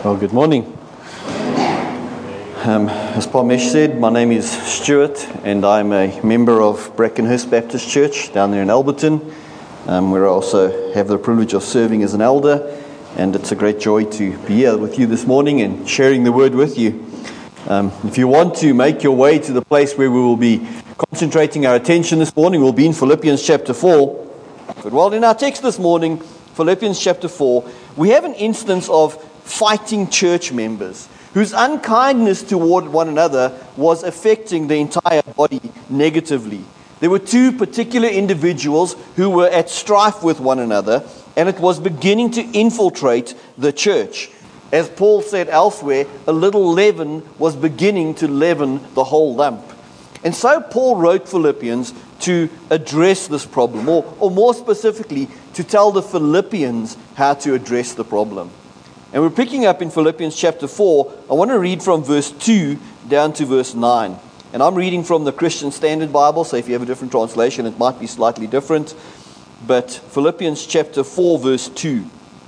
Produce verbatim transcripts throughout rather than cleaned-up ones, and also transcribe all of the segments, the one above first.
Well, good morning. Um, as Parmesh said, my name is Stuart, and I'm a member of Brackenhurst Baptist Church down there in Alberton, um, where I also have the privilege of serving as an elder, and it's a great joy to be here with you this morning and sharing the word with you. Um, if you want to make your way to the place where we will be concentrating our attention this morning, we'll be in Philippians chapter four. But while in our text this morning, Philippians chapter four, we have an instance of fighting church members whose unkindness toward one another was affecting the entire body negatively. There were two particular individuals who were at strife with one another, and it was beginning to infiltrate the church. As Paul said elsewhere, a little leaven was beginning to leaven the whole lump. And so Paul wrote Philippians to address this problem, or, or more specifically, to tell the Philippians how to address the problem. And we're picking up in Philippians chapter four. I want to read from verse two down to verse nine. And I'm reading from the Christian Standard Bible, so if you have a different translation, it might be slightly different. But Philippians chapter four, verse two.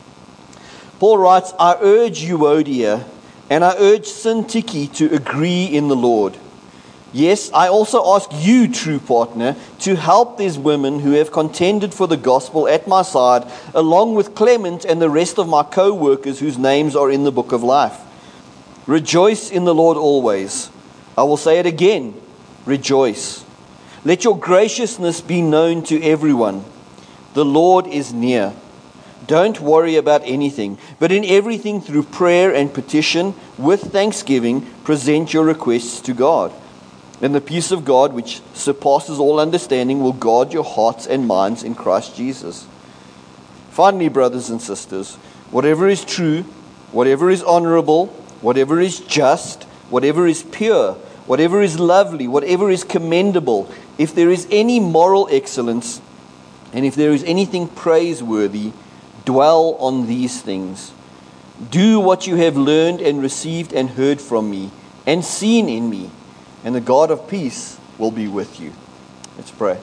Paul writes, I urge Euodia and I urge Syntyche to agree in the Lord. Yes, I also ask you, true partner, to help these women who have contended for the gospel at my side, along with Clement and the rest of my co-workers whose names are in the book of life. Rejoice in the Lord always. I will say it again, rejoice. Let your graciousness be known to everyone. The Lord is near. Don't worry about anything, but in everything through prayer and petition, with thanksgiving, present your requests to God. And the peace of God, which surpasses all understanding, will guard your hearts and minds in Christ Jesus. Finally, brothers and sisters, whatever is true, whatever is honorable, whatever is just, whatever is pure, whatever is lovely, whatever is commendable, if there is any moral excellence, and if there is anything praiseworthy, dwell on these things. Do what you have learned and received and heard from me, and seen in me, and the God of peace will be with you. Let's pray.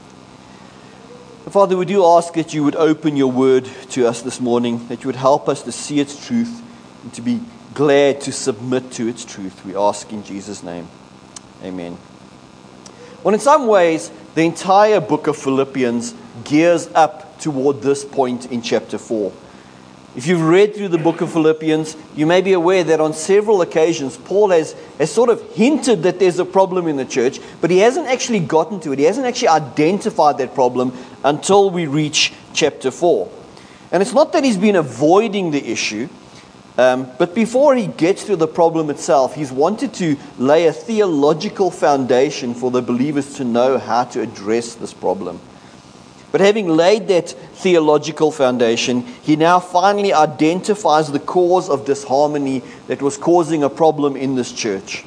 Father, we do ask that you would open your word to us this morning, that you would help us to see its truth and to be glad to submit to its truth. We ask in Jesus' name. Amen. Well, in some ways, the entire book of Philippians gears up toward this point in chapter four. If you've read through the book of Philippians, you may be aware that on several occasions, Paul has, has sort of hinted that there's a problem in the church, but he hasn't actually gotten to it. He hasn't actually identified that problem until we reach chapter four. And it's not that he's been avoiding the issue, um, but before he gets to the problem itself, he's wanted to lay a theological foundation for the believers to know how to address this problem. But having laid that theological foundation, he now finally identifies the cause of disharmony that was causing a problem in this church.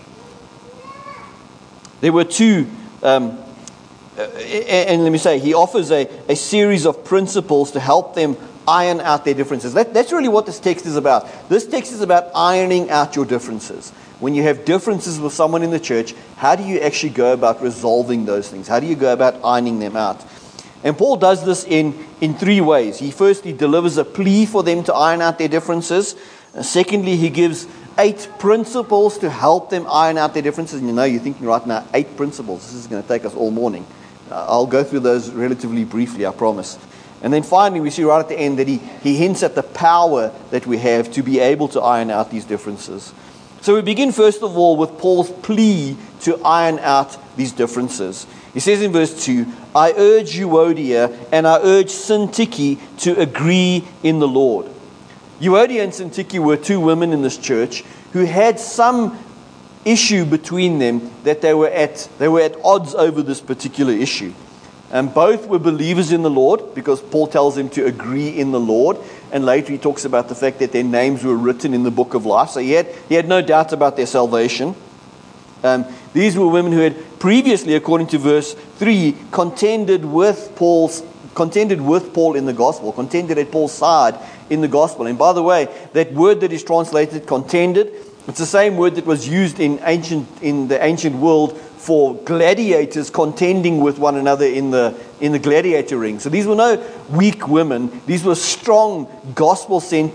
There were two, um, and let me say, he offers a, a series of principles to help them iron out their differences. That, that's really what this text is about. This text is about ironing out your differences. When you have differences with someone in the church, how do you actually go about resolving those things? How do you go about ironing them out? And Paul does this in, in three ways. He firstly delivers a plea for them to iron out their differences. Uh, secondly, he gives eight principles to help them iron out their differences. And you know, you're thinking right now, eight principles. This is going to take us all morning. Uh, I'll go through those relatively briefly, I promise. And then finally, we see right at the end that he, he hints at the power that we have to be able to iron out these differences. So we begin first of all with Paul's plea to iron out these differences. He says in verse two, I urge Euodia and I urge Syntyche to agree in the Lord. Euodia and Syntyche were two women in this church who had some issue between them that they were at they were at odds over this particular issue. And both were believers in the Lord, because Paul tells them to agree in the Lord. And later he talks about the fact that their names were written in the book of life. So he had, he had no doubt about their salvation. Um, these were women who had previously, according to verse three, contended with Paul's contended with Paul in the gospel, contended at Paul's side in the gospel. And by the way, that word that is translated contended, it's the same word that was used in ancient in the ancient world for gladiators contending with one another in the in the gladiator ring. So these were no weak women. These were strong, gospel-centered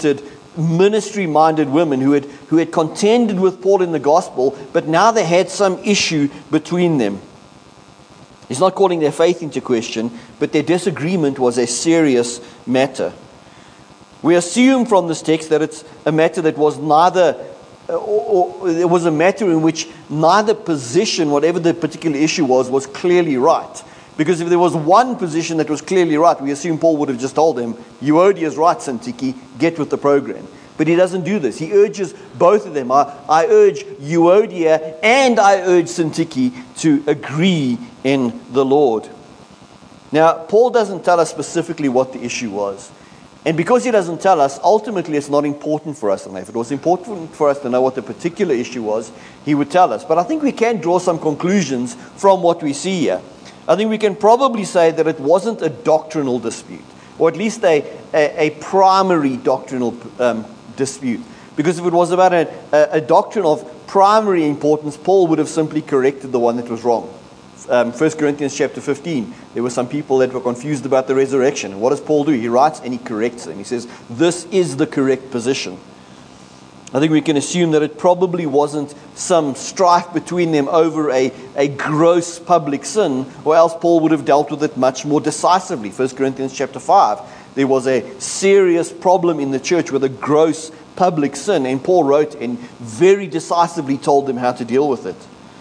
ministry-minded women who had, who had contended with Paul in the gospel, but now they had some issue between them. He's not calling their faith into question, but their disagreement was a serious matter. We assume from this text that it's a matter that was neither, or, or it was a matter in which neither position, whatever the particular issue was, was clearly right. Because if there was one position that was clearly right, we assume Paul would have just told them, Euodia is right, Syntyche, get with the program. But he doesn't do this. He urges both of them. I, I urge Euodia and I urge Syntyche to agree in the Lord. Now, Paul doesn't tell us specifically what the issue was. And because he doesn't tell us, ultimately it's not important for us to know. If it was important for us to know what the particular issue was, he would tell us. But I think we can draw some conclusions from what we see here. I think we can probably say that it wasn't a doctrinal dispute, or at least a, a, a primary doctrinal um, dispute. Because if it was about a, a, a doctrine of primary importance, Paul would have simply corrected the one that was wrong. Um, First Corinthians chapter fifteen, there were some people that were confused about the resurrection. What does Paul do? He writes and he corrects them. He says, this is the correct position. I think we can assume that it probably wasn't some strife between them over a, a gross public sin, or else Paul would have dealt with it much more decisively. First Corinthians chapter five, there was a serious problem in the church with a gross public sin, and Paul wrote and very decisively told them how to deal with it.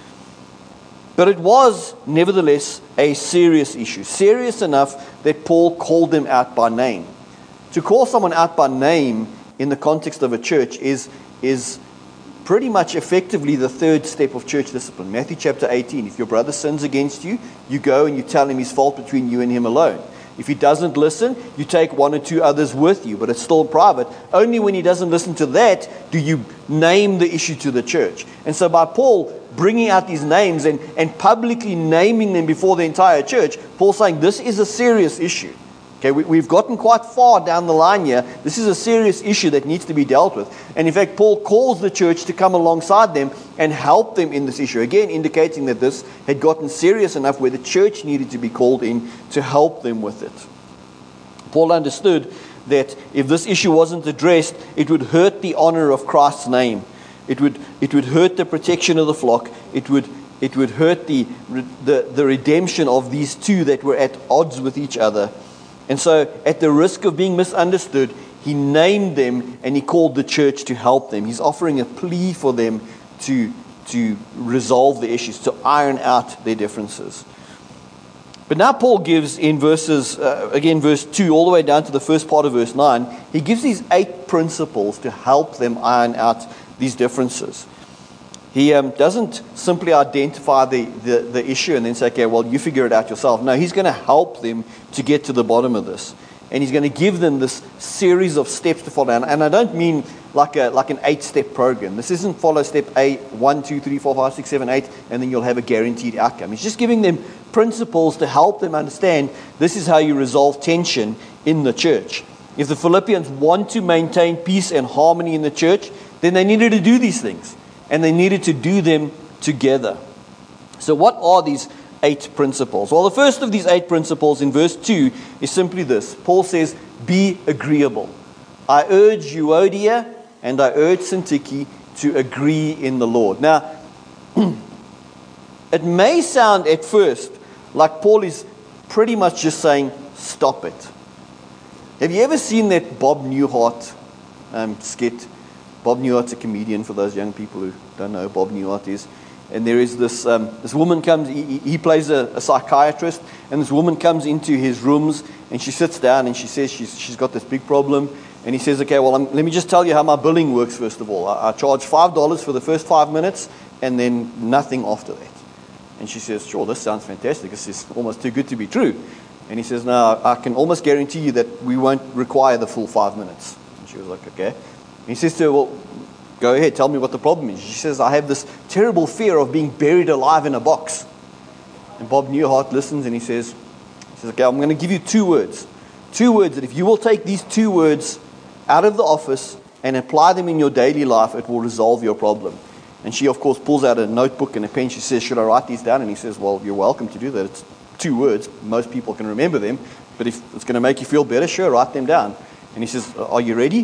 But it was, nevertheless, a serious issue, serious enough that Paul called them out by name. To call someone out by name in the context of a church is, is pretty much effectively the third step of church discipline. Matthew chapter eighteen, if your brother sins against you, you go and you tell him his fault between you and him alone. If he doesn't listen, you take one or two others with you, but it's still private. Only when he doesn't listen to that do you name the issue to the church. And so by Paul bringing out these names and, and publicly naming them before the entire church, Paul's saying this is a serious issue. Okay, we, we've gotten quite far down the line here. This is a serious issue that needs to be dealt with. And in fact, Paul calls the church to come alongside them and help them in this issue. Again, indicating that this had gotten serious enough where the church needed to be called in to help them with it. Paul understood that if this issue wasn't addressed, it would hurt the honor of Christ's name. It would, it would hurt the protection of the flock. It would, it would hurt the, the, the redemption of these two that were at odds with each other. And so, at the risk of being misunderstood, he named them and he called the church to help them. He's offering a plea for them to, to resolve the issues, to iron out their differences. But now Paul gives in verses, uh, again, verse two, all the way down to the first part of verse nine, he gives these eight principles to help them iron out these differences. He um, doesn't simply identify the, the, the issue and then say, okay, well, you figure it out yourself. No, he's going to help them to get to the bottom of this. And he's going to give them this series of steps to follow. And, and I don't mean like a like an eight-step program. This isn't follow step eight, one, two, three, four, five, six, seven, eight, and then you'll have a guaranteed outcome. He's just giving them principles to help them understand this is how you resolve tension in the church. If the Philippians want to maintain peace and harmony in the church, then they needed to do these things. And they needed to do them together. So what are these eight principles? Well, the first of these eight principles in verse two is simply this. Paul says, be agreeable. I urge Euodia and I urge Syntyche to agree in the Lord. Now, it may sound at first like Paul is pretty much just saying, stop it. Have you ever seen that Bob Newhart um, skit? Bob Newhart's a comedian, for those young people who don't know who Bob Newhart is. And there is this um, this woman comes, he, he plays a, a psychiatrist, and this woman comes into his rooms, and she sits down, and she says she's she's got this big problem. And he says, okay, well, I'm, let me just tell you how my billing works first of all. I, I charge five dollars for the first five minutes, and then nothing after that. And she says, sure, this sounds fantastic. This is almost too good to be true. And he says, no, I can almost guarantee you that we won't require the full five minutes. And she was like, okay. He says to her, well, go ahead, tell me what the problem is. She says, I have this terrible fear of being buried alive in a box. And Bob Newhart listens and he says, he says, okay, I'm going to give you two words. Two words that if you will take these two words out of the office and apply them in your daily life, it will resolve your problem. And she, of course, pulls out a notebook and a pen. She says, should I write these down? And he says, well, you're welcome to do that. It's two words. Most people can remember them. But if it's going to make you feel better, sure, write them down. And he says, are you ready?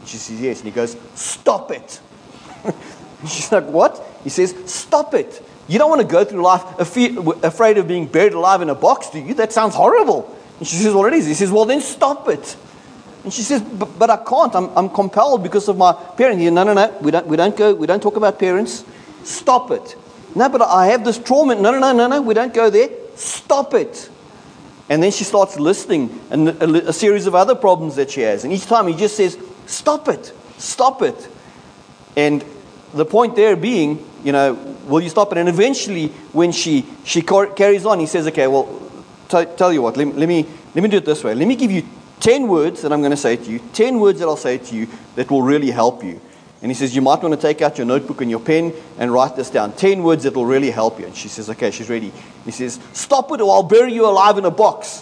And she says, yes. And he goes, stop it. And she's like, what? He says, stop it. You don't want to go through life afraid of being buried alive in a box, do you? That sounds horrible. And she says, well, it is. He says, well, then stop it. And she says, but, but I can't. I'm, I'm compelled because of my parents. He said, no, no, no. We don't, we don't go. We don't talk about parents. Stop it. No, but I have this trauma. No, no, no, no, no. We don't go there. Stop it. And then she starts listing a, a, a series of other problems that she has. And each time he just says, stop it. Stop it. And the point there being, you know, will you stop it? And eventually, when she she car- carries on, he says, okay, well, t- tell you what, let, let me let me do it this way. Let me give you ten words that I'm going to say to you, ten words that I'll say to you that will really help you. And he says, you might want to take out your notebook and your pen and write this down. ten words that will really help you. And she says, okay, she's ready. He says, stop it or I'll bury you alive in a box.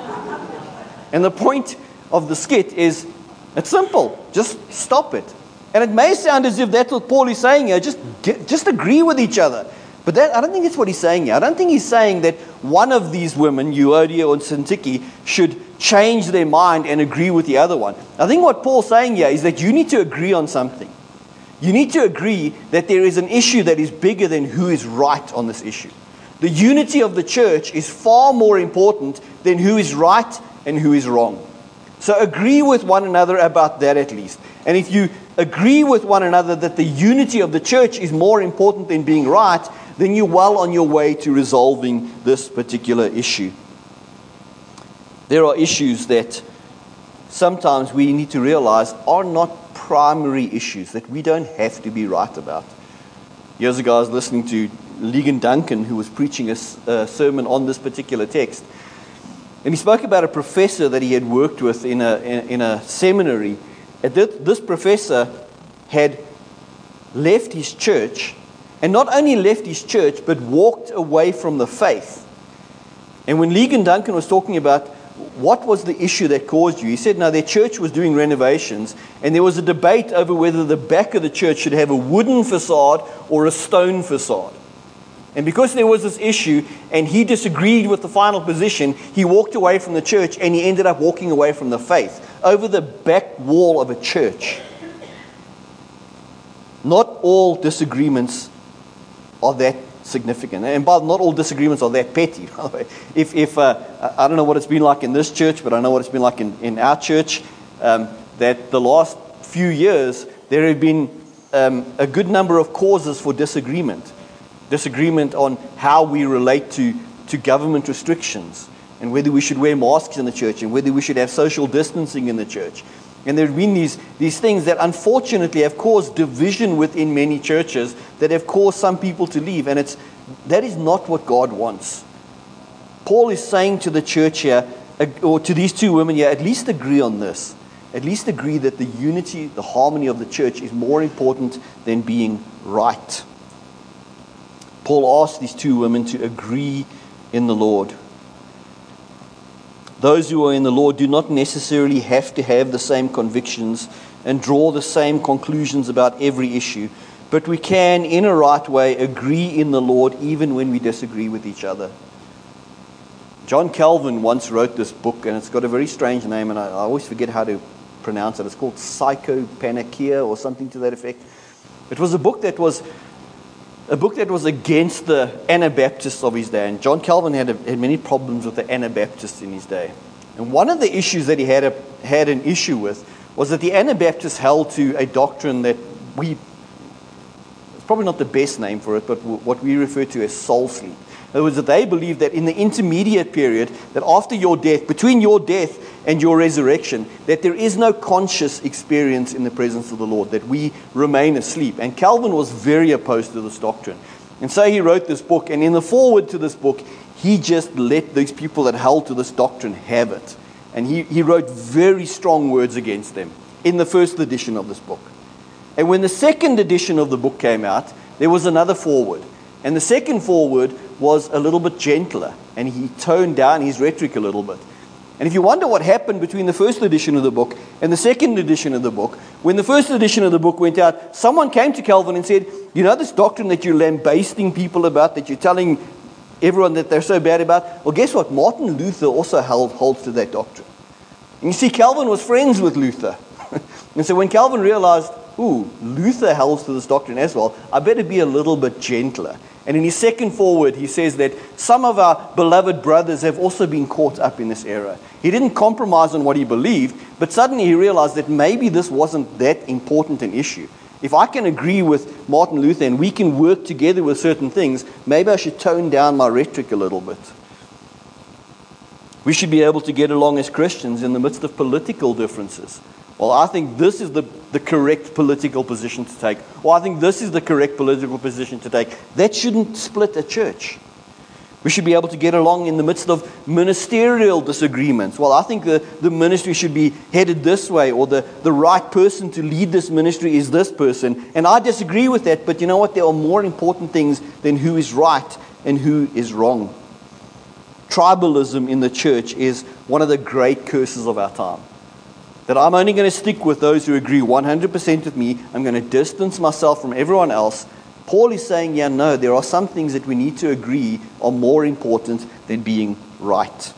And the point of the skit is, it's simple. Just stop it. And it may sound as if that's what Paul is saying here. Just, get, just agree with each other. But that, I don't think that's what he's saying here. I don't think he's saying that one of these women, Euodia or Syntyche, should change their mind and agree with the other one. I think what Paul's saying here is that you need to agree on something. You need to agree that there is an issue that is bigger than who is right on this issue. The unity of the church is far more important than who is right and who is wrong. So agree with one another about that at least. And if you agree with one another that the unity of the church is more important than being right, then you're well on your way to resolving this particular issue. There are issues that sometimes we need to realize are not primary issues, that we don't have to be right about. Years ago, I was listening to Ligon Duncan, who was preaching a, a sermon on this particular text. And he spoke about a professor that he had worked with in a, in, in a seminary. And this professor had left his church, and not only left his church, but walked away from the faith. And when Ligon Duncan was talking about what was the issue that caused you, he said, no, their church was doing renovations, and there was a debate over whether the back of the church should have a wooden facade or a stone facade. And because there was this issue, and he disagreed with the final position, he walked away from the church, and he ended up walking away from the faith over the back wall of a church. Not all disagreements are that significant. And by not all disagreements are that petty. If, if uh, I don't know what it's been like in this church, but I know what it's been like in, in our church, um, that the last few years, there have been um, a good number of causes for disagreement. Disagreement on how we relate to, to government restrictions, and whether we should wear masks in the church, and whether we should have social distancing in the church. And there have been these, these things that unfortunately have caused division within many churches, that have caused some people to leave. And it's that is not what God wants. Paul is saying to the church here, or to these two women here, at least agree on this. At least agree that the unity, the harmony of the church is more important than being right. Paul asked these two women to agree in the Lord. Those who are in the Lord do not necessarily have to have the same convictions and draw the same conclusions about every issue, but we can, in a right way, agree in the Lord even when we disagree with each other. John Calvin once wrote this book, and it's got a very strange name, and I, I always forget how to pronounce it. It's called Psychopanacea or something to that effect. It was a book that was a book that was against the Anabaptists of his day. And John Calvin had, a, had many problems with the Anabaptists in his day. And one of the issues that he had, a, had an issue with was that the Anabaptists held to a doctrine that we, it's probably not the best name for it, but what we refer to as soul sleep. In other words, that they believed that in the intermediate period, that after your death, between your death and your resurrection, that there is no conscious experience in the presence of the Lord, that we remain asleep. And Calvin was very opposed to this doctrine. And so he wrote this book, and in the foreword to this book, he just let these people that held to this doctrine have it. And he, he wrote very strong words against them in the first edition of this book. And when the second edition of the book came out, there was another foreword. And the second foreword was a little bit gentler, and he toned down his rhetoric a little bit. And if you wonder what happened between the first edition of the book and the second edition of the book, when the first edition of the book went out, someone came to Calvin and said, you know this doctrine that you're lambasting people about, that you're telling everyone that they're so bad about? Well, guess what? Martin Luther also held, holds to that doctrine. And you see, Calvin was friends with Luther. And so when Calvin realized, ooh, Luther holds to this doctrine as well, I better be a little bit gentler. And in his second foreword, he says that some of our beloved brothers have also been caught up in this error. He didn't compromise on what he believed, but suddenly he realized that maybe this wasn't that important an issue. If I can agree with Martin Luther and we can work together with certain things, maybe I should tone down my rhetoric a little bit. We should be able to get along as Christians in the midst of political differences. Well, I think this is the, the correct political position to take. Well, I think this is the correct political position to take. That shouldn't split a church. We should be able to get along in the midst of ministerial disagreements. Well, I think the, the ministry should be headed this way, or the, the right person to lead this ministry is this person. And I disagree with that, but you know what? There are more important things than who is right and who is wrong. Tribalism in the church is one of the great curses of our time. That I'm only going to stick with those who agree one hundred percent with me. I'm going to distance myself from everyone else. Paul is saying, yeah, no, there are some things that we need to agree are more important than being right.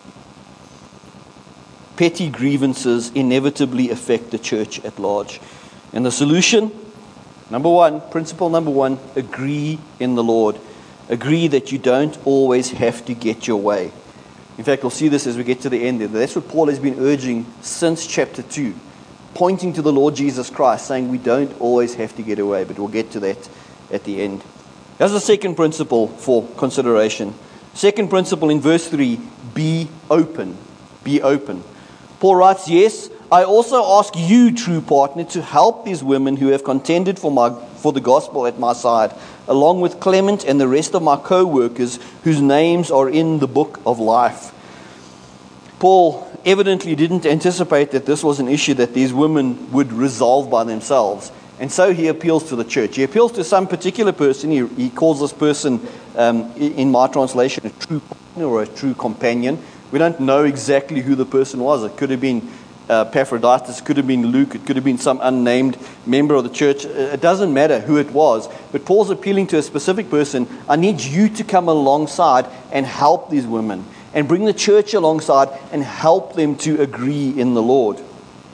Petty grievances inevitably affect the church at large. And the solution, number one, principle number one, agree in the Lord. Agree that you don't always have to get your way. In fact, we'll see this as we get to the end. That's what Paul has been urging since chapter two, pointing to the Lord Jesus Christ, saying we don't always have to get away, but we'll get to that at the end. That's the second principle for consideration. Second principle in verse three, be open. Be open. Paul writes, yes, I also ask you, true partner, to help these women who have contended for my for the gospel at my side, along with Clement and the rest of my co-workers whose names are in the book of life. Paul evidently didn't anticipate that this was an issue that these women would resolve by themselves. And so he appeals to the church. He appeals to some particular person. He, he calls this person, um, in my translation, a true partner or a true companion. We don't know exactly who the person was. It could have been uh, Epaphroditus, it could have been Luke, it could have been some unnamed member of the church. It doesn't matter who it was. But Paul's appealing to a specific person. I need you to come alongside and help these women, and bring the church alongside and help them to agree in the Lord.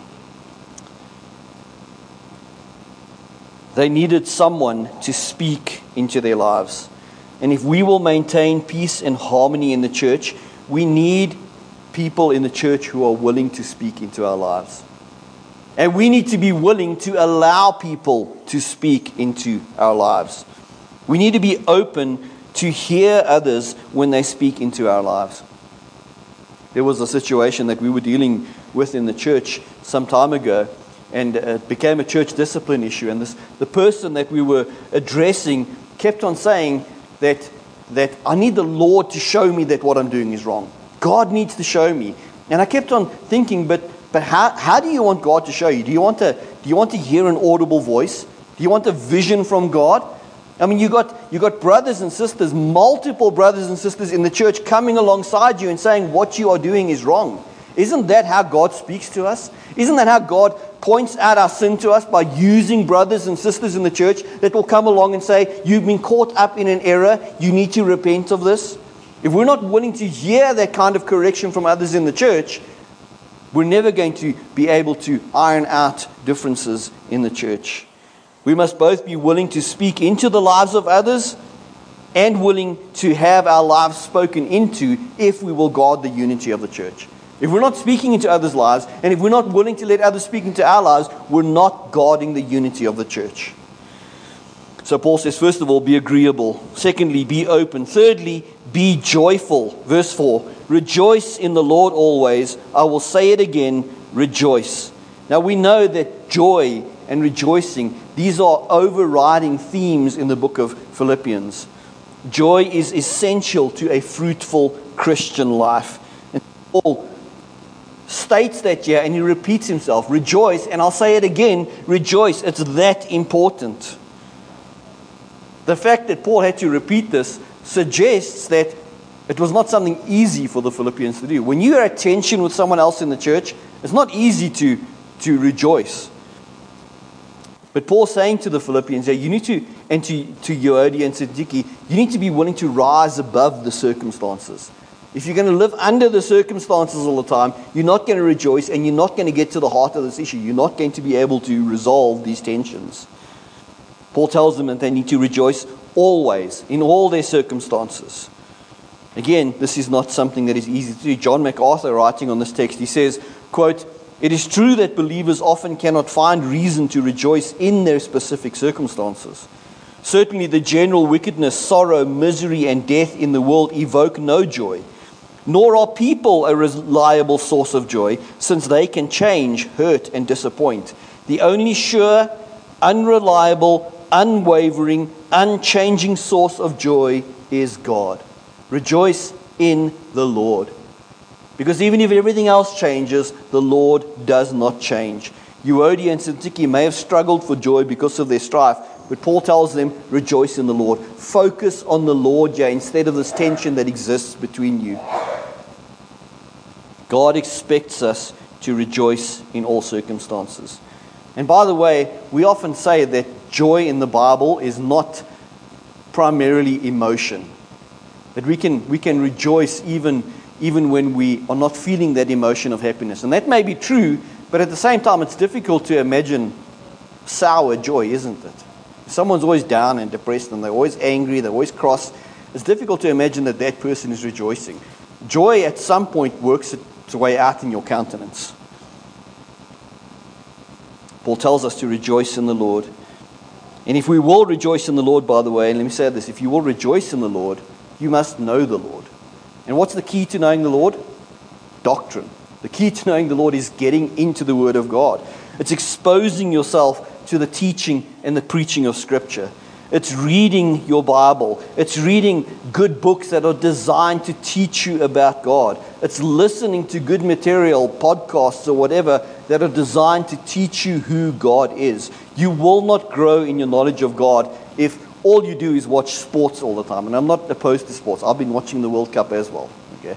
They needed someone to speak into their lives. And if we will maintain peace and harmony in the church, we need people in the church who are willing to speak into our lives. And we need to be willing to allow people to speak into our lives. We need to be open to hear others when they speak into our lives. There was a situation that we were dealing with in the church some time ago, and it became a church discipline issue. And this, the person that we were addressing kept on saying that, that I need the Lord to show me that what I'm doing is wrong. God needs to show me. And I kept on thinking, but but how, how do you want God to show you? Do you want to do you want to hear an audible voice? Do you want a vision from God? I mean, you got you got brothers and sisters, multiple brothers and sisters in the church coming alongside you and saying what you are doing is wrong. Isn't that how God speaks to us? Isn't that how God points out our sin to us, by using brothers and sisters in the church that will come along and say, you've been caught up in an error, you need to repent of this? If we're not willing to hear that kind of correction from others in the church, we're never going to be able to iron out differences in the church. We must both be willing to speak into the lives of others and willing to have our lives spoken into if we will guard the unity of the church. If we're not speaking into others' lives, and if we're not willing to let others speak into our lives, we're not guarding the unity of the church. So Paul says, first of all, be agreeable. Secondly, be open. Thirdly, be joyful. Verse four, rejoice in the Lord always. I will say it again, rejoice. Now we know that joy and rejoicing, these are overriding themes in the book of Philippians. Joy is essential to a fruitful Christian life. And Paul states that here, and he repeats himself, rejoice, and I'll say it again, rejoice. It's that important. The fact that Paul had to repeat this suggests that it was not something easy for the Philippians to do. When you are at tension with someone else in the church, it's not easy to, to rejoice. But Paul's saying to the Philippians, yeah, you need to, and to, to Euodia and Syntyche, you need to be willing to rise above the circumstances. If you're going to live under the circumstances all the time, you're not going to rejoice, and you're not going to get to the heart of this issue. You're not going to be able to resolve these tensions. Paul tells them that they need to rejoice always, in all their circumstances. Again, this is not something that is easy to do. John MacArthur, writing on this text, he says, quote, "It is true that believers often cannot find reason to rejoice in their specific circumstances. Certainly the general wickedness, sorrow, misery, and death in the world evoke no joy. Nor are people a reliable source of joy, since they can change, hurt, and disappoint. The only sure, unreliable, unwavering, unchanging source of joy is God. Rejoice in the Lord." Because even if everything else changes, the Lord does not change. Euodia and Syntyche may have struggled for joy because of their strife, but Paul tells them, rejoice in the Lord. Focus on the Lord, yeah, instead of this tension that exists between you. God expects us to rejoice in all circumstances. And by the way, we often say that joy in the Bible is not primarily emotion. That we can we can rejoice even, even when we are not feeling that emotion of happiness. And that may be true, but at the same time, it's difficult to imagine sour joy, isn't it? If someone's always down and depressed and they're always angry, they're always cross, it's difficult to imagine that that person is rejoicing. Joy at some point works its way out in your countenance. Paul tells us to rejoice in the Lord. And if we will rejoice in the Lord, by the way, and let me say this, if you will rejoice in the Lord, you must know the Lord. And what's the key to knowing the Lord? Doctrine. The key to knowing the Lord is getting into the Word of God. It's exposing yourself to the teaching and the preaching of Scripture. It's reading your Bible. It's reading good books that are designed to teach you about God. It's listening to good material, podcasts or whatever, that are designed to teach you who God is. You will not grow in your knowledge of God if all you do is watch sports all the time. And I'm not opposed to sports. I've been watching the World Cup as well. Okay,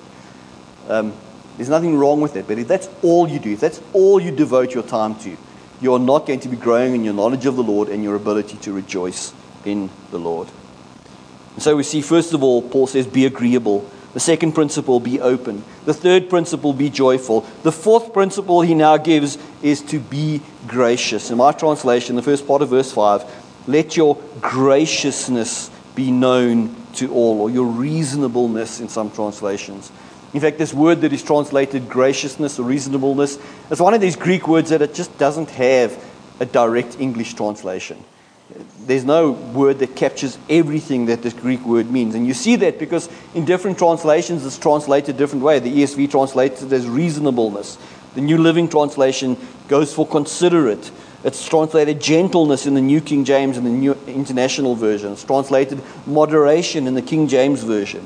um, there's nothing wrong with it. But if that's all you do, if that's all you devote your time to, you're not going to be growing in your knowledge of the Lord and your ability to rejoice in the Lord. And so we see, first of all, Paul says, be agreeable. The second principle, be open. The third principle, be joyful. The fourth principle he now gives is to be gracious. In my translation, the first part of verse five, let your graciousness be known to all, or your reasonableness in some translations. In fact, this word that is translated graciousness or reasonableness is one of these Greek words that it just doesn't have a direct English translation. There's no word that captures everything that this Greek word means. And you see that because in different translations it's translated a different way. The E S V translates it as reasonableness. The New Living Translation goes for considerate. It's translated gentleness in the New King James and the New International Version. It's translated moderation in the King James Version.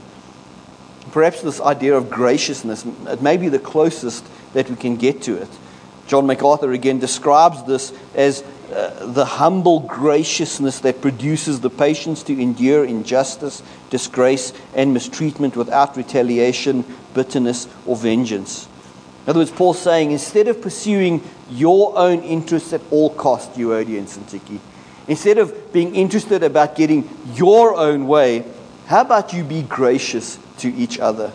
Perhaps this idea of graciousness, it may be the closest that we can get to it. John MacArthur again describes this as uh, the humble graciousness that produces the patience to endure injustice, disgrace, and mistreatment without retaliation, bitterness, or vengeance. In other words, Paul's saying, instead of pursuing your own interests at all costs, Euodia and Syntyche, instead of being interested about getting your own way, how about you be gracious to each other?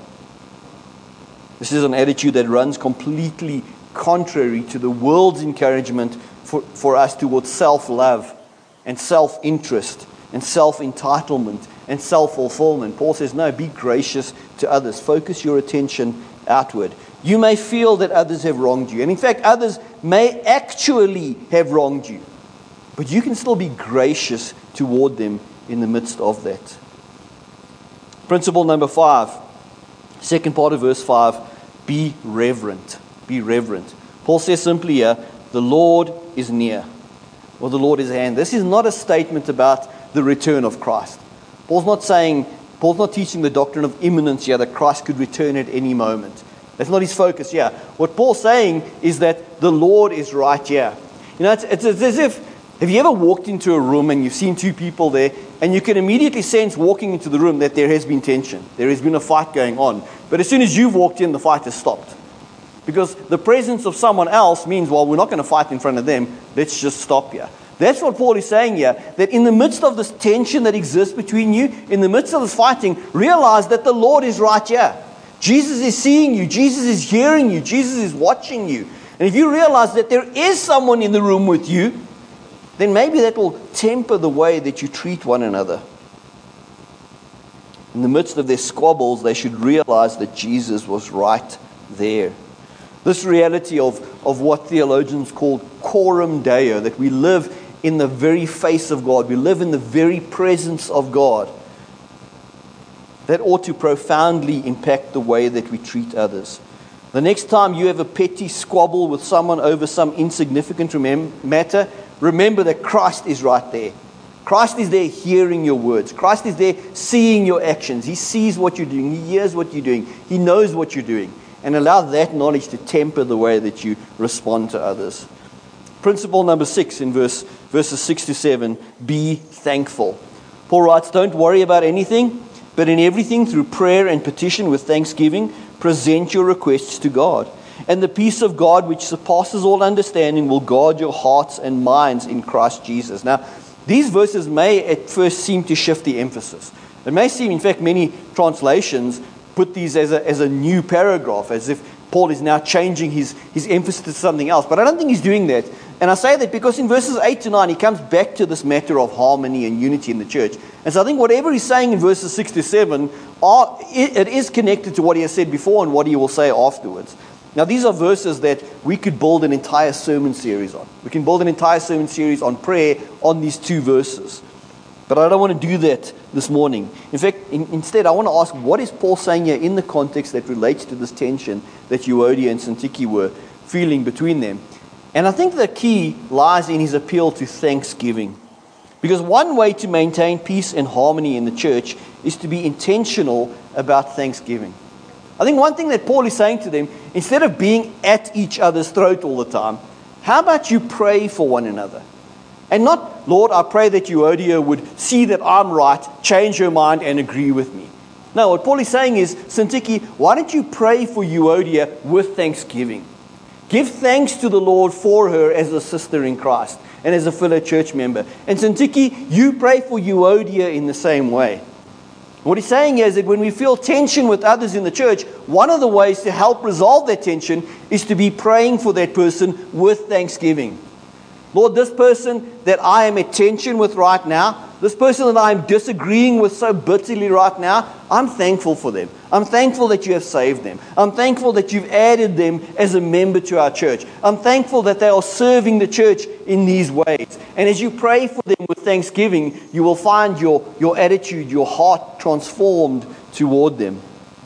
This is an attitude that runs completely contrary to the world's encouragement for, for us towards self-love and self-interest and self-entitlement and self-fulfillment. Paul says, no, be gracious to others. Focus your attention outward. You may feel that others have wronged you. And in fact, others may actually have wronged you. But you can still be gracious toward them in the midst of that. Principle number five, second part of verse five, be reverent. Be reverent. Paul says simply here, the Lord is near, or the Lord is at hand. This is not a statement about the return of Christ. Paul's not saying, Paul's not teaching the doctrine of imminence here, that Christ could return at any moment. That's not his focus here. What Paul's saying is that the Lord is right here. You know, it's, it's, it's as if, have you ever walked into a room and you've seen two people there, and you can immediately sense walking into the room that there has been tension. There has been a fight going on. But as soon as you've walked in, the fight has stopped. Because the presence of someone else means, well, we're not going to fight in front of them. Let's just stop here. That's what Paul is saying here, that in the midst of this tension that exists between you, in the midst of this fighting, realize that the Lord is right here. Jesus is seeing you. Jesus is hearing you. Jesus is watching you. And if you realize that there is someone in the room with you, then maybe that will temper the way that you treat one another. In the midst of their squabbles, they should realize that Jesus was right there. This reality of, of what theologians call coram Deo, that we live in the very face of God, we live in the very presence of God, that ought to profoundly impact the way that we treat others. The next time you have a petty squabble with someone over some insignificant remem- matter, remember that Christ is right there. Christ is there hearing your words. Christ is there seeing your actions. He sees what you're doing. He hears what you're doing. He knows what you're doing. And allow that knowledge to temper the way that you respond to others. Principle number six in verse, verses six to seven, be thankful. Paul writes, don't worry about anything, but in everything through prayer and petition with thanksgiving, present your requests to God. And the peace of God, which surpasses all understanding, will guard your hearts and minds in Christ Jesus. Now, these verses may at first seem to shift the emphasis. It may seem, in fact, many translations put these as a, as a new paragraph, as if Paul is now changing his, his emphasis to something else. But I don't think he's doing that. And I say that because in verses eight to nine, he comes back to this matter of harmony and unity in the church. And so I think whatever he's saying in verses six to seven, are, it, it is connected to what he has said before and what he will say afterwards. Now, these are verses that we could build an entire sermon series on. We can build an entire sermon series on prayer on these two verses. But I don't want to do that this morning. In fact, in, instead, I want to ask, what is Paul saying here in the context that relates to this tension that Euodia and Syntyche were feeling between them? And I think the key lies in his appeal to thanksgiving. Because one way to maintain peace and harmony in the church is to be intentional about thanksgiving. I think one thing that Paul is saying to them, instead of being at each other's throat all the time, how about you pray for one another? And not, Lord, I pray that Euodia would see that I'm right, change her mind, and agree with me. No, what Paul is saying is, Syntyche, why don't you pray for Euodia with thanksgiving? Give thanks to the Lord for her as a sister in Christ and as a fellow church member. And Syntyche, you pray for Euodia in the same way. What he's saying is that when we feel tension with others in the church, one of the ways to help resolve that tension is to be praying for that person with thanksgiving. Lord, this person that I am at tension with right now, this person that I am disagreeing with so bitterly right now, I'm thankful for them. I'm thankful that you have saved them. I'm thankful that you've added them as a member to our church. I'm thankful that they are serving the church in these ways. And as you pray for them with thanksgiving, you will find your, your attitude, your heart transformed toward them.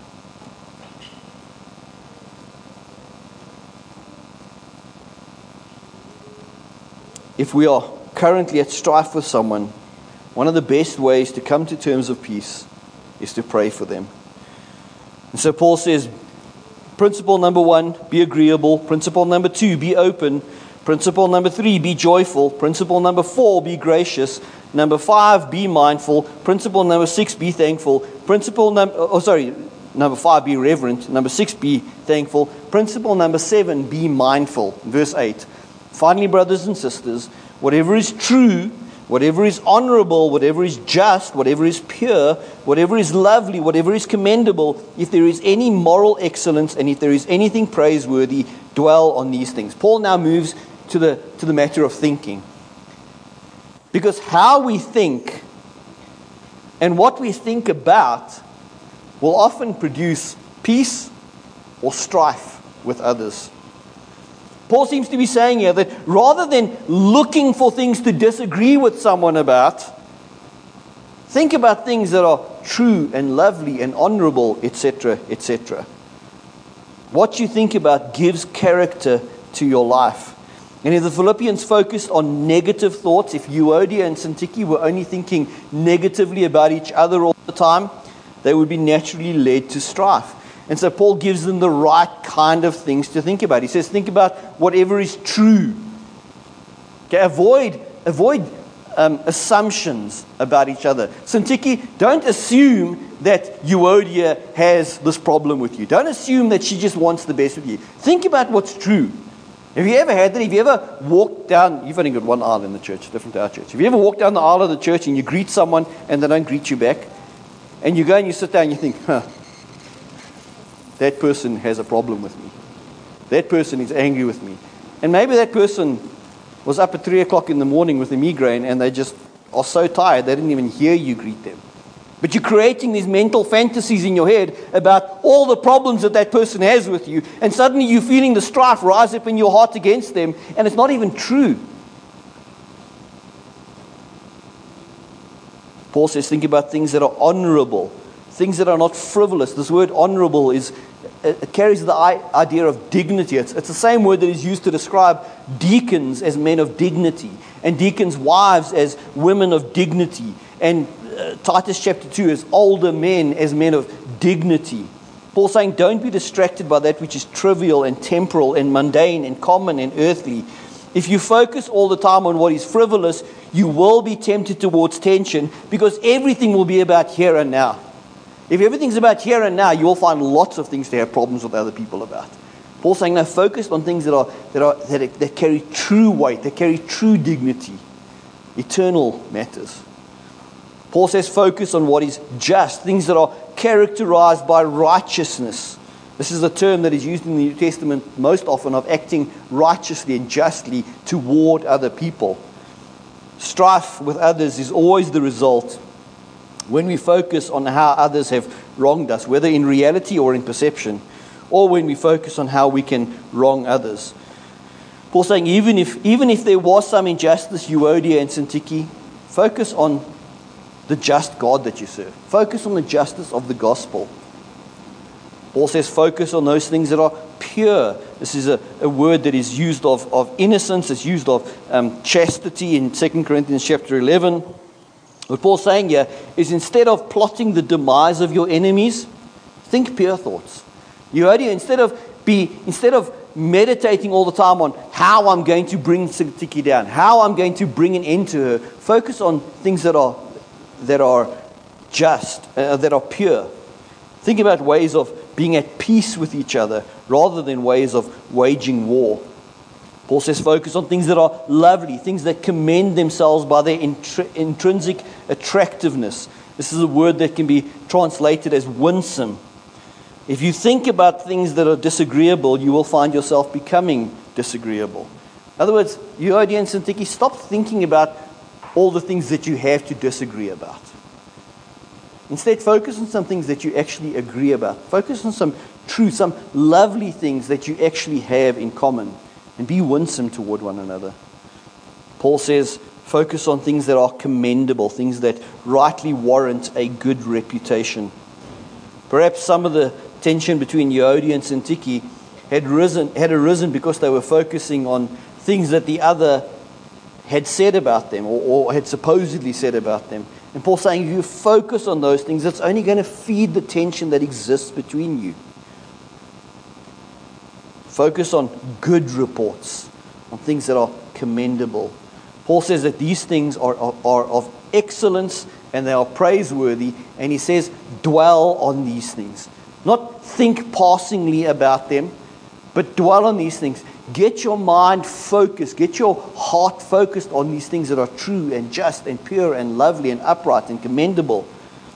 If we are currently at strife with someone, one of the best ways to come to terms of peace is to pray for them. And so Paul says, principle number one, be agreeable. Principle number two, be open. Principle number three, be joyful. Principle number four, be gracious. Number five, be mindful. Principle number six, be thankful. Principle number, oh sorry, number five, be reverent. Number six, be thankful. Principle number seven, be mindful. Verse eight. Finally, brothers and sisters, whatever is true, whatever is honorable, whatever is just, whatever is pure, whatever is lovely, whatever is commendable, if there is any moral excellence and if there is anything praiseworthy, dwell on these things. Paul now moves to the, to the matter of thinking. Because how we think and what we think about will often produce peace or strife with others. Paul seems to be saying here that rather than looking for things to disagree with someone about, think about things that are true and lovely and honorable, et cetera, et cetera. What you think about gives character to your life. And if the Philippians focused on negative thoughts, if Euodia and Syntyche were only thinking negatively about each other all the time, they would be naturally led to strife. And so Paul gives them the right kind of things to think about. He says, think about whatever is true. Okay, avoid, avoid um, assumptions about each other. Syntyche, don't assume that Euodia has this problem with you. Don't assume that she just wants the best with you. Think about what's true. Have you ever had that? Have you ever walked down, you've only got one aisle in the church, different to our church. Have you ever walked down the aisle of the church and you greet someone and they don't greet you back? And you go and you sit down and you think, huh, that person has a problem with me. That person is angry with me. And maybe that person was up at three o'clock in the morning with a migraine and they just are so tired they didn't even hear you greet them. But you're creating these mental fantasies in your head about all the problems that that person has with you, and suddenly you're feeling the strife rise up in your heart against them, and it's not even true. Paul says, think about things that are honorable, things that are not frivolous. This word honorable is it carries the idea of dignity. It's, it's the same word that is used to describe deacons as men of dignity, and deacons' wives as women of dignity, and uh, Titus chapter two as older men as men of dignity. Paul's saying, don't be distracted by that which is trivial and temporal and mundane and common and earthly. If you focus all the time on what is frivolous, you will be tempted towards tension, because everything will be about here and now. If everything's about here and now, you will find lots of things to have problems with other people about. Paul's saying, no, focus on things that are that are that, that carry true weight, that carry true dignity, eternal matters. Paul says, focus on what is just, things that are characterized by righteousness. This is a term that is used in the New Testament most often, of acting righteously and justly toward other people. Strife with others is always the result when we focus on how others have wronged us, whether in reality or in perception, or when we focus on how we can wrong others. Paul's saying, even if even if there was some injustice, Euodia and Syntyche, focus on the just God that you serve. Focus on the justice of the gospel. Paul says, focus on those things that are pure. This is a, a word that is used of, of innocence. It's used of um, chastity in Second Corinthians chapter eleven. What Paul's saying here is, instead of plotting the demise of your enemies, think pure thoughts. Euodia, instead of be instead of meditating all the time on how I'm going to bring Syntyche down, how I'm going to bring an end to her, focus on things that are that are just, uh, that are pure. Think about ways of being at peace with each other rather than ways of waging war. Paul says focus on things that are lovely, things that commend themselves by their intri- intrinsic attractiveness. This is a word that can be translated as winsome. If you think about things that are disagreeable, you will find yourself becoming disagreeable. In other words, Euodia and Syntyche, stop thinking about all the things that you have to disagree about. Instead, focus on some things that you actually agree about. Focus on some truth, some lovely things that you actually have in common, and be winsome toward one another. Paul says, focus on things that are commendable, things that rightly warrant a good reputation. Perhaps some of the tension between Euodia and Syntyche had risen, had arisen because they were focusing on things that the other had said about them, or, or had supposedly said about them. And Paul's saying, if you focus on those things, it's only going to feed the tension that exists between you. Focus on good reports, on things that are commendable. Paul says that these things are, are, are of excellence and they are praiseworthy. And he says, dwell on these things. Not think passingly about them, but dwell on these things. Get your mind focused. Get your heart focused on these things that are true and just and pure and lovely and upright and commendable.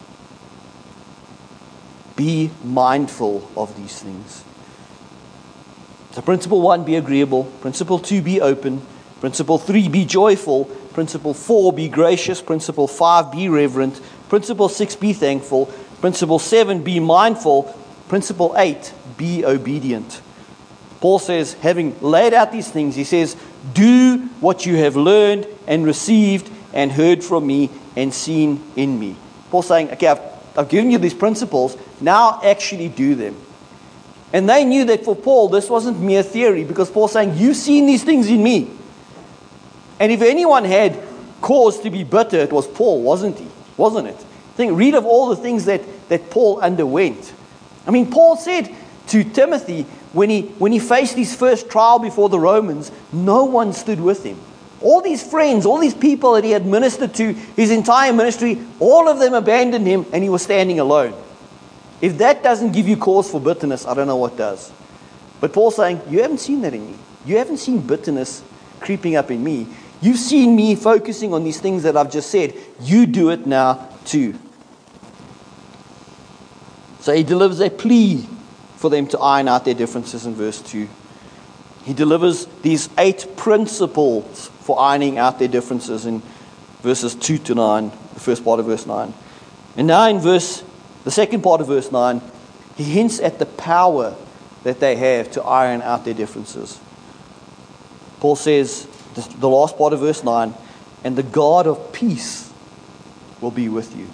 Be mindful of these things. So principle one, be agreeable. Principle two, be open. Principle three, be joyful. Principle four, be gracious. Principle five, be reverent. Principle six, be thankful. Principle seven, be mindful. Principle eight, be obedient. Paul says, having laid out these things, he says, do what you have learned and received and heard from me and seen in me. Paul's saying, okay, I've, I've given you these principles, now actually do them. And they knew that for Paul, this wasn't mere theory, because Paul's saying, you've seen these things in me. And if anyone had cause to be bitter, it was Paul, wasn't he? Wasn't it? Think, read of all the things that, that Paul underwent. I mean, Paul said to Timothy, when he, when he faced his first trial before the Romans, no one stood with him. All these friends, all these people that he had ministered to, his entire ministry, all of them abandoned him and he was standing alone. If that doesn't give you cause for bitterness, I don't know what does. But Paul's saying, you haven't seen that in me. You haven't seen bitterness creeping up in me. You've seen me focusing on these things that I've just said. You do it now too. So he delivers a plea for them to iron out their differences in verse two. He delivers these eight principles for ironing out their differences in verses two to nine, the first part of verse nine. And now in verse, the second part of verse nine, he hints at the power that they have to iron out their differences. Paul says, the last part of verse nine, and the God of peace will be with you.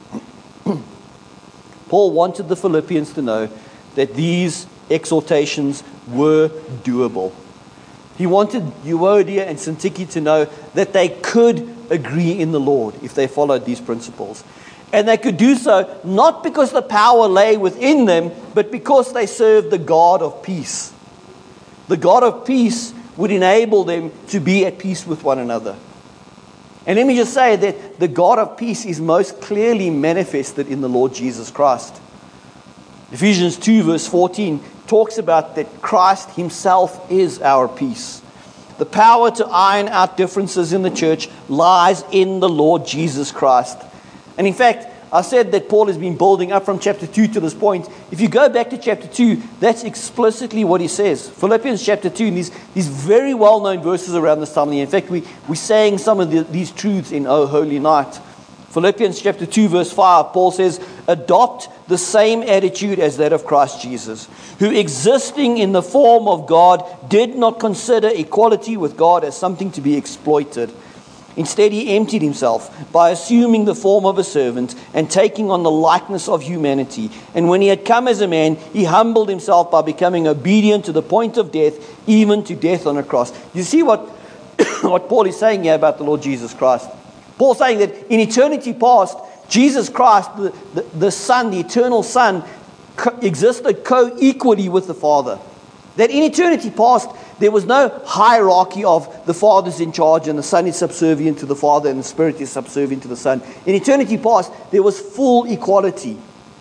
Paul wanted the Philippians to know that these exhortations were doable. He wanted Euodia and Syntyche to know that they could agree in the Lord if they followed these principles. And they could do so not because the power lay within them, but because they served the God of peace. The God of peace would enable them to be at peace with one another. And let me just say that the God of peace is most clearly manifested in the Lord Jesus Christ. Ephesians two verse fourteen talks about that Christ himself is our peace. The power to iron out differences in the church lies in the Lord Jesus Christ. And in fact, I said that Paul has been building up from chapter two to this point. If you go back to chapter two, that's explicitly what he says. Philippians chapter two, and these, these very well-known verses around this time of the year. In fact, we, we sang some of the, these truths in O Holy Night. Philippians chapter two, verse five, Paul says, adopt the same attitude as that of Christ Jesus, who existing in the form of God, did not consider equality with God as something to be exploited. Instead, he emptied himself by assuming the form of a servant and taking on the likeness of humanity. And when he had come as a man, he humbled himself by becoming obedient to the point of death, even to death on a cross. You see what, what Paul is saying here about the Lord Jesus Christ? Paul's saying that in eternity past, Jesus Christ, the, the, the Son, the eternal Son, co- existed co-equally with the Father. That in eternity past, there was no hierarchy of the Father's in charge and the Son is subservient to the Father and the Spirit is subservient to the Son. In eternity past, there was full equality.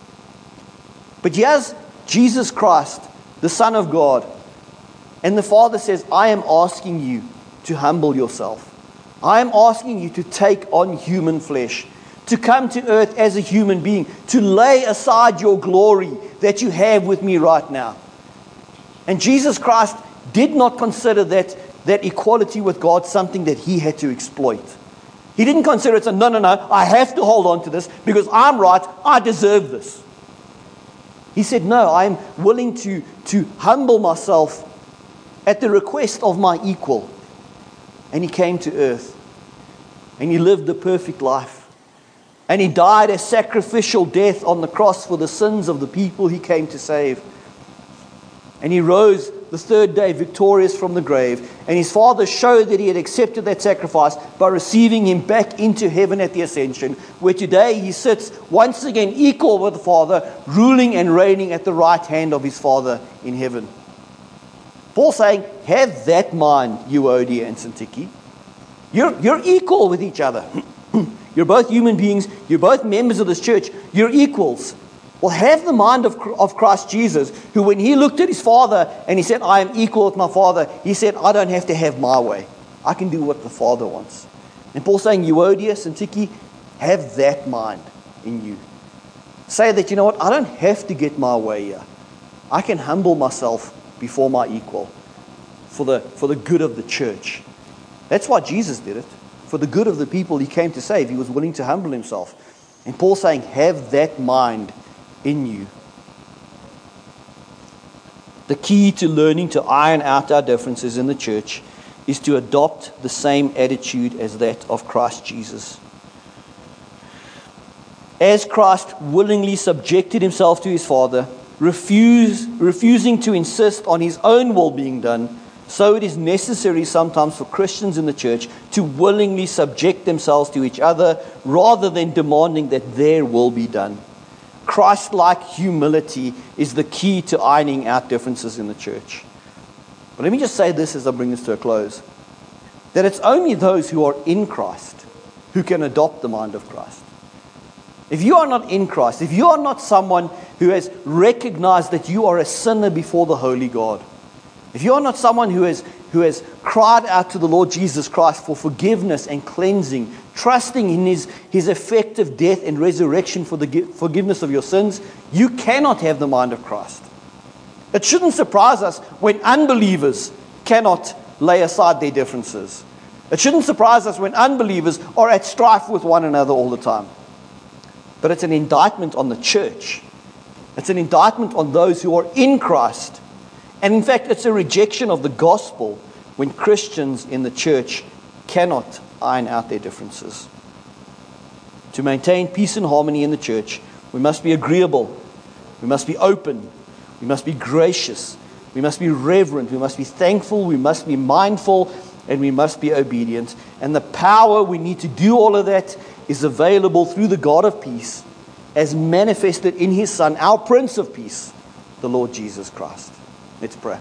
But here's Jesus Christ, the Son of God, and the Father says, I am asking you to humble yourself. I am asking you to take on human flesh, to come to earth as a human being, to lay aside your glory that you have with me right now. And Jesus Christ did not consider that, that equality with God something that he had to exploit. He didn't consider it, no, no, no, I have to hold on to this because I'm right, I deserve this. He said, no, I'm willing to, to humble myself at the request of my equal. And he came to earth. And he lived the perfect life. And he died a sacrificial death on the cross for the sins of the people he came to save. And he rose the third day victorious from the grave. And his Father showed that he had accepted that sacrifice by receiving him back into heaven at the ascension, where today he sits once again equal with the Father, ruling and reigning at the right hand of his Father in heaven. Paul's saying, have that mind, Euodia and Syntyche. You're, you're equal with each other. You're both human beings. You're both members of this church. You're equals. Well, have the mind of, of Christ Jesus, who when he looked at his Father and he said, I am equal with my Father, he said, I don't have to have my way. I can do what the Father wants. And Paul's saying, Euodia, Syntyche, have that mind in you. Say that, you know what, I don't have to get my way here. I can humble myself before my equal for the, for the good of the church. That's why Jesus did it. For the good of the people he came to save, he was willing to humble himself. And Paul's saying, have that mind in you. The key to learning to iron out our differences in the church is to adopt the same attitude as that of Christ Jesus. As Christ willingly subjected himself to his Father, refuse, refusing to insist on his own will being done, so it is necessary sometimes for Christians in the church to willingly subject themselves to each other rather than demanding that their will be done. Christ-like humility is the key to ironing out differences in the church. But let me just say this as I bring this to a close. That it's only those who are in Christ who can adopt the mind of Christ. If you are not in Christ, if you are not someone who has recognized that you are a sinner before the holy God, if you are not someone who has, who has cried out to the Lord Jesus Christ for forgiveness and cleansing, trusting in his, his effective death and resurrection for the forgiveness of your sins, you cannot have the mind of Christ. It shouldn't surprise us when unbelievers cannot lay aside their differences. It shouldn't surprise us when unbelievers are at strife with one another all the time. But it's an indictment on the church. It's an indictment on those who are in Christ. And in fact, it's a rejection of the gospel when Christians in the church cannot iron out their differences. To maintain peace and harmony in the church, we must be agreeable. We must be open. We must be gracious. We must be reverent. We must be thankful. We must be mindful. And we must be obedient. And the power we need to do all of that is available through the God of peace, as manifested in His Son, our Prince of Peace, the Lord Jesus Christ. Let's pray.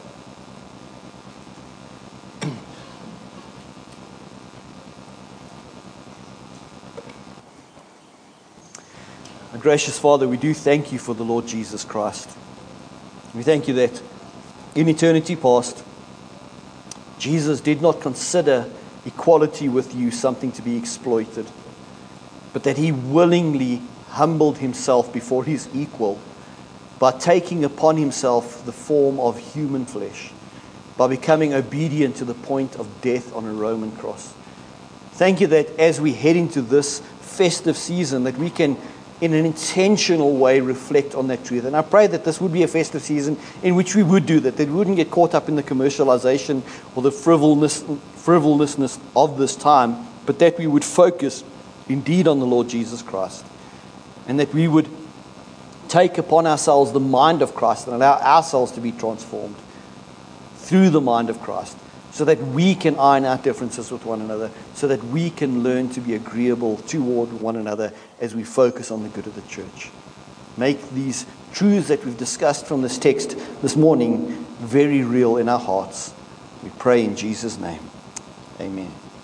Our gracious Father, we do thank You for the Lord Jesus Christ. We thank You that in eternity past, Jesus did not consider equality with You something to be exploited, but that He willingly humbled Himself before His equal by taking upon Himself the form of human flesh, by becoming obedient to the point of death on a Roman cross. Thank You that as we head into this festive season, that we can in an intentional way reflect on that truth. And I pray that this would be a festive season in which we would do that, that we wouldn't get caught up in the commercialization or the frivolous, frivolousness of this time, but that we would focus indeed on the Lord Jesus Christ, and that we would take upon ourselves the mind of Christ and allow ourselves to be transformed through the mind of Christ, so that we can iron out differences with one another, so that we can learn to be agreeable toward one another as we focus on the good of the church. Make these truths that we've discussed from this text this morning very real in our hearts. We pray in Jesus' name. Amen.